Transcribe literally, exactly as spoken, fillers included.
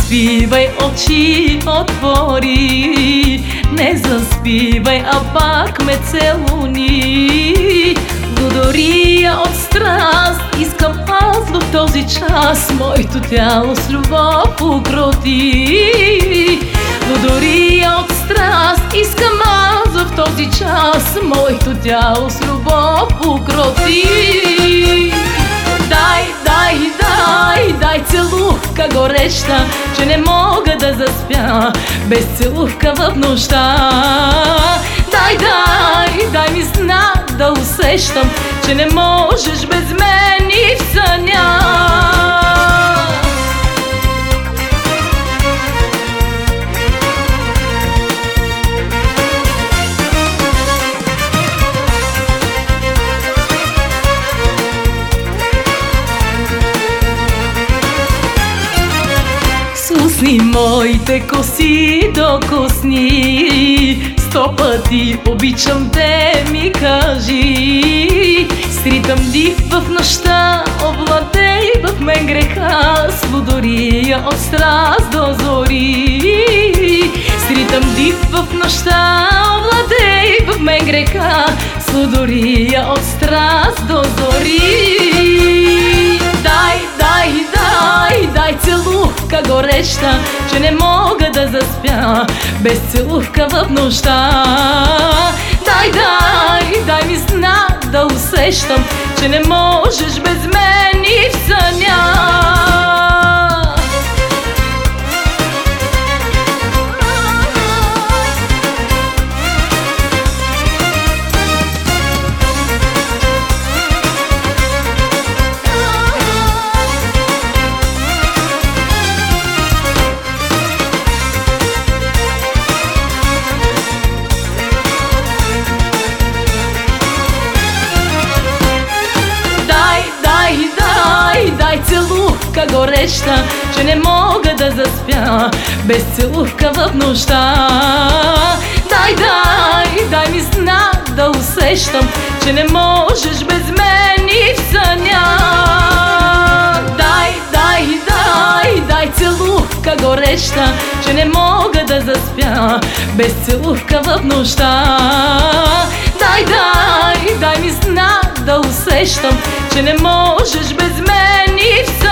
заспивай, очи отвори, не заспивай, а пак ме целуни. Лудория от страст, искам аз в този час моето тяло с любов укроти. Лудория от страст, искам аз в този час моето тяло с любов укроти. Дай, дай, дай, дай целувка гореща, че не мога да заспя без целувка в нощта. Дай, дай, дай ми знак да усещам, че не можеш без мен и в съня. Усни моите коси докосни, сто пъти обичам те ми кажи. Сритам див в нощта, овладей в мен греха, с лудория от страст до зори. Сритам див в нощта, овладей в мен греха, с лудория от страст до зори. Дай, дай, дай, дай целувка гореща, че не мога да заспя без целувка в нощта. Дай, дай, дай ми знак да усещам, че не можеш без мен и в съня. Дай целувка гореща, че не мога да заспя без целувка в нощта. Дай, дай, дай ми знак да усещам, че не можеш без мен и в съня. Дай, дай, дай, дай целувка гореща, че не мога да заспя без целувка в нощта. Дай, дай, дай ми знак да усещам, че не можеш без мен и в